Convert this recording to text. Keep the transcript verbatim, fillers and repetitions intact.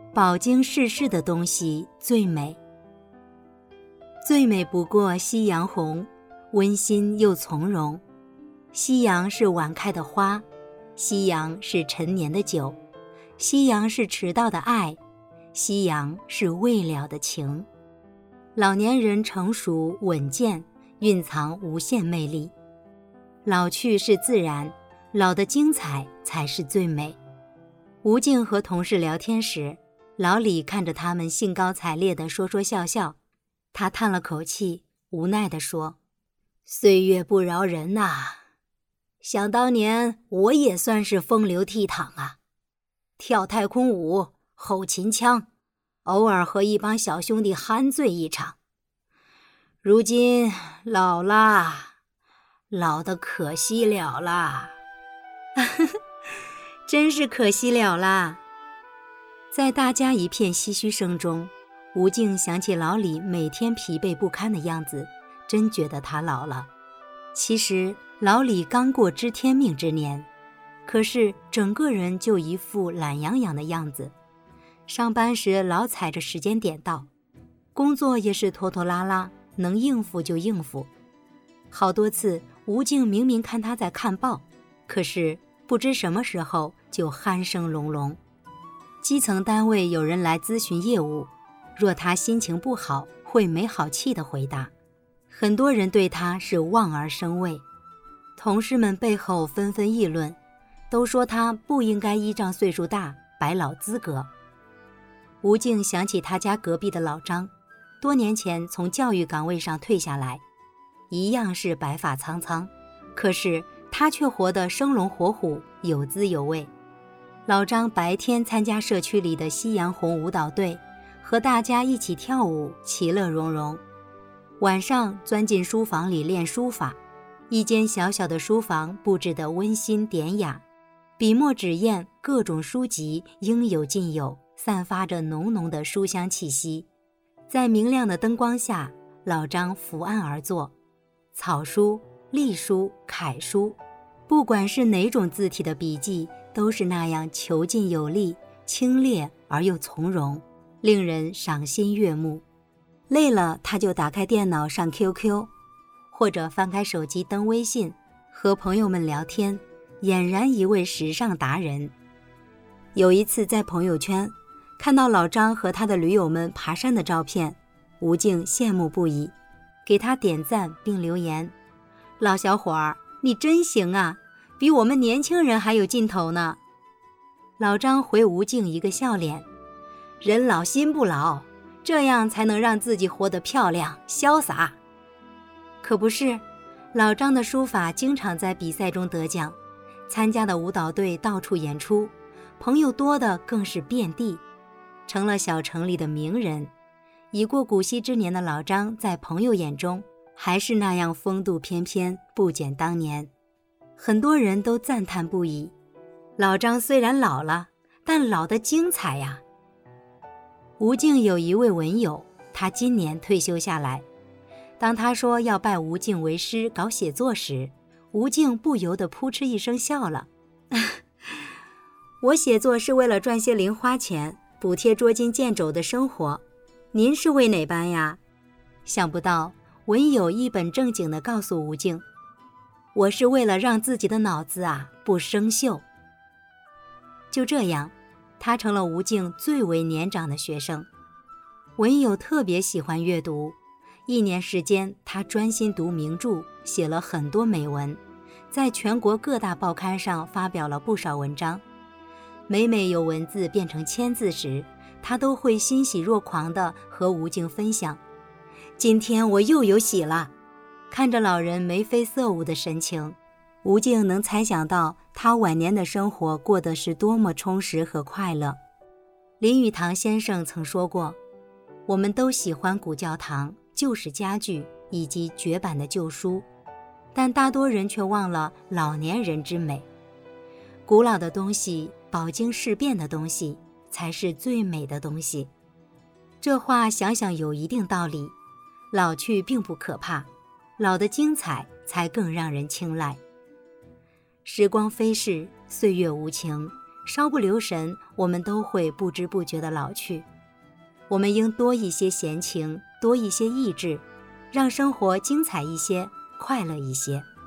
饱经世事的东西最美。最美不过夕阳红，温馨又从容。夕阳是晚开的花，夕阳是陈年的酒，夕阳是迟到的爱，夕阳是未了的情。老年人成熟稳健，蕴藏无限魅力。老去是自然，老的精彩才是最美。吴静和同事聊天时，老李看着他们兴高采烈地说说笑笑，他叹了口气，无奈地说：岁月不饶人呐、啊，想当年我也算是风流倜傥啊，跳太空舞，吼秦腔，偶尔和一帮小兄弟酣醉一场。如今老啦，老得可惜了啦。真是可惜了啦。在大家一片唏嘘声中，吴静想起老李每天疲惫不堪的样子，真觉得他老了。其实老李刚过知天命之年，可是整个人就一副懒洋洋的样子。上班时老踩着时间点到，工作也是拖拖拉拉，能应付就应付。好多次吴静明明看他在看报，可是不知什么时候就鼾声隆隆。基层单位有人来咨询业务，若他心情不好，会没好气地回答。很多人对他是望而生畏，同事们背后纷纷议论，都说他不应该依仗岁数大摆老资格。吴静想起他家隔壁的老张，多年前从教育岗位上退下来，一样是白发苍苍，可是他却活得生龙活虎，有滋有味。老张白天参加社区里的夕阳红舞蹈队，和大家一起跳舞，其乐融融。晚上钻进书房里练书法，一间小小的书房布置得温馨典雅，笔墨纸砚各种书籍应有尽有，散发着浓浓的书香气息。在明亮的灯光下，老张伏案而坐，草书、隶书、楷书，不管是哪种字体的笔记，都是那样遒劲有力，清冽而又从容，令人赏心悦目。累了他就打开电脑上 Q Q， 或者翻开手机登微信，和朋友们聊天，俨然一位时尚达人。有一次在朋友圈看到老张和他的驴友们爬山的照片，吴静羡慕不已，给他点赞并留言：老小伙儿，你真行啊，比我们年轻人还有劲头呢。老张回吴静一个笑脸：人老心不老，这样才能让自己活得漂亮潇洒。可不是，老张的书法经常在比赛中得奖，参加的舞蹈队到处演出，朋友多的更是遍地，成了小城里的名人。已过古稀之年的老张在朋友眼中还是那样风度翩翩，不减当年。很多人都赞叹不已，老张虽然老了，但老得精彩呀。吴静有一位文友，他今年退休下来，当他说要拜吴静为师搞写作时，吴静不由得扑哧一声笑了。我写作是为了赚些零花钱，补贴捉襟见肘的生活，您是为哪般呀？想不到文友一本正经地告诉吴静，我是为了让自己的脑子啊不生锈。就这样，他成了吴静最为年长的学生。文友特别喜欢阅读，一年时间他专心读名著，写了很多美文，在全国各大报刊上发表了不少文章。每每有文字变成千字时，他都会欣喜若狂地和吴静分享：今天我又有喜了。看着老人眉飞色舞的神情，吴静能猜想到他晚年的生活过得是多么充实和快乐。林语堂先生曾说过，我们都喜欢古教堂、旧式家具以及绝版的旧书，但大多人却忘了老年人之美。古老的东西，饱经世变的东西，才是最美的东西。这话想想有一定道理，老去并不可怕，老的精彩才更让人青睐。时光飞逝，岁月无情， 稍不留神，我们都会不知不觉地老去。我们应多一些闲情，多一些意志，让生活精彩一些，快乐一些。